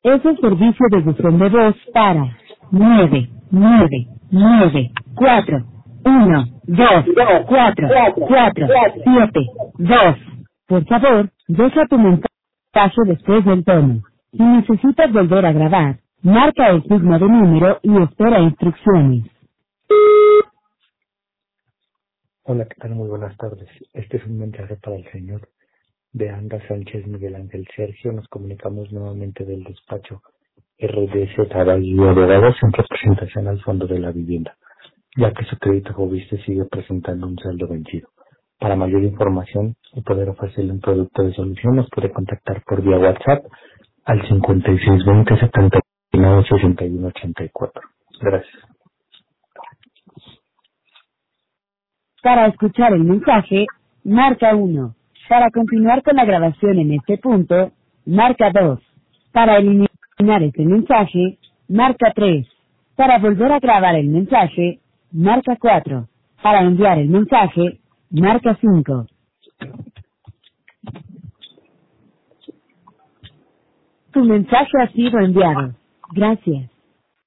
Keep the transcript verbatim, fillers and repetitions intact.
Es el servicio de buzón de voz para nueve nueve nueve cuatro uno dos cuatro cuatro siete dos. Por favor, deja tu mensaje después del tono. Si necesitas volver a grabar, marca el signo de número y espera instrucciones. Hola, ¿qué tal? Muy buenas tardes. Este es un mensaje para el señor de Anda Sánchez Miguel Ángel Sergio. Nos comunicamos nuevamente del despacho R D Z y Abogados en representación al Fondo de la Vivienda, ya que su crédito Foviste sigue presentando un saldo vencido. Para mayor información y poder ofrecerle un producto de solución, nos puede contactar por vía WhatsApp al cincuenta y seis veinte setenta y nueve sesenta y uno ochenta y cuatro. Gracias. Para escuchar el mensaje, marca uno. Para continuar con la grabación en este punto, marca dos. Para eliminar este mensaje, marca tres. Para volver a grabar el mensaje, marca cuatro. Para enviar el mensaje, marca cinco. Tu mensaje ha sido enviado. Gracias.